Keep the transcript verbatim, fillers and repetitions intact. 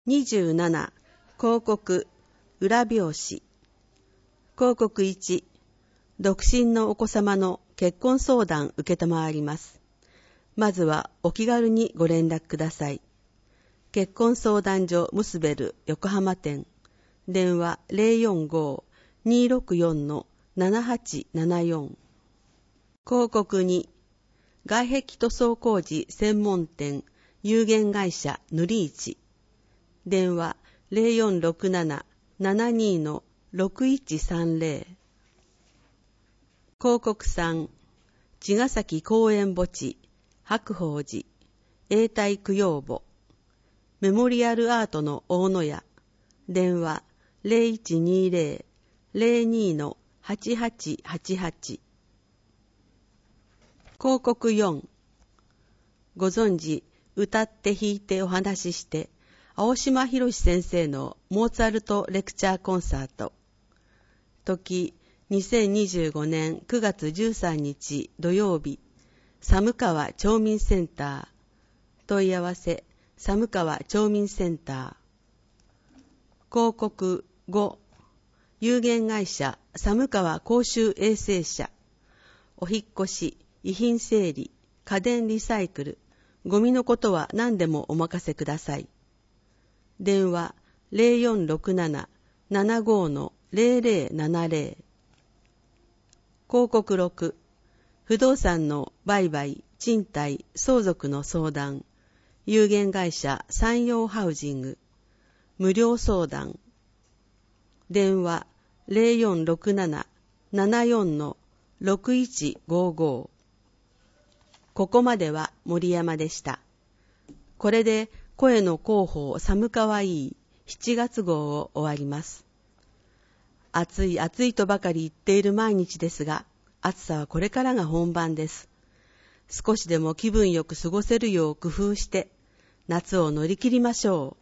にじゅうなな、広告、裏表紙。広告いち、独身のお子様の結婚相談受けたまわります。まずはお気軽にご連絡ください。結婚相談所ムスベル横浜店、電話 ゼロよんごー にーろくよん ななはちななよん。広告に、外壁塗装工事専門店有限会社塗り市、電話 ゼロよんろくなな ななにー ろくいちさんゼロ。広告さん、茅ヶ崎公園墓地白鳳寺永代供養墓、メモリアルアートの大野屋、電話 ゼロいちにゼロ ゼロにー はちはちはちはち。広告よん、ご存知、歌って弾いてお話しして青島博先生のモーツァルトレクチャーコンサート。時にせんにじゅうごねんくがつじゅうさんにち土曜日、寒川町民センター。問い合わせ、寒川町民センター。広告ご、有限会社寒川公衆衛生社。お引っ越し、遺品整理、家電リサイクル、ゴミのことは何でもお任せください。電話 ゼロよんろくなな ななごー ゼロゼロななゼロ。広告ろく、不動産の売買、賃貸、相続の相談、有限会社山陽ハウジング、無料相談。電話 ゼロよんろくなな ななよん ろくいちごーごー。ここまでは森山でした。これで声の広報寒川いいしちがつ号を終わります。暑い暑いとばかり言っている毎日ですが、暑さはこれからが本番です。少しでも気分よく過ごせるよう工夫して、夏を乗り切りましょう。